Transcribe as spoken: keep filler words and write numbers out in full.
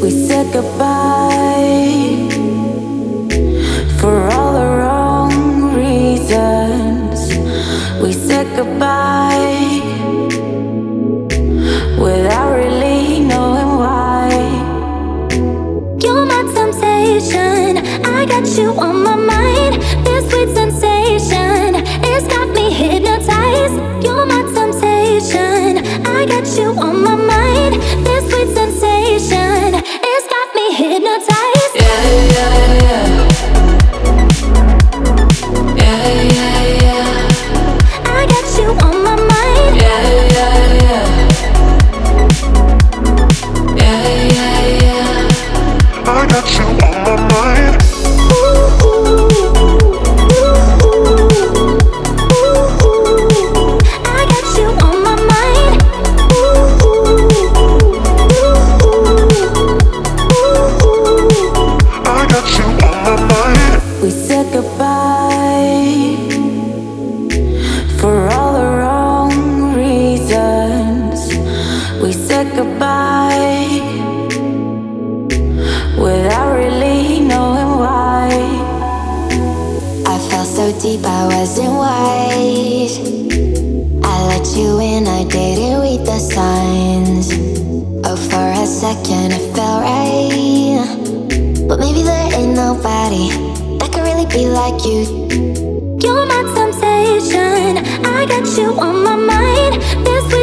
We said goodbye for all the wrong reasons. We said goodbye without really knowing why. You're my temptation, I got you on my mind. This sweet sensation, it's got me hypnotized. You're my temptation, I got you on my mind. This sweet sensation, it's got me hypnotized. Yeah, yeah, yeah. Yeah, yeah, yeah. I got you on my mind. Yeah, yeah, yeah. Yeah, yeah, yeah. I got you on my mind. I got you on my mind. I got you on my mind. We said goodbye for all the wrong reasons. We said goodbye without really knowing why. I fell so deep I wasn't wise. I let you in, I didn't read the signs. Oh, for a second it felt right, but maybe there ain't nobody that could really be like you. You're my temptation, I got you on my mind. This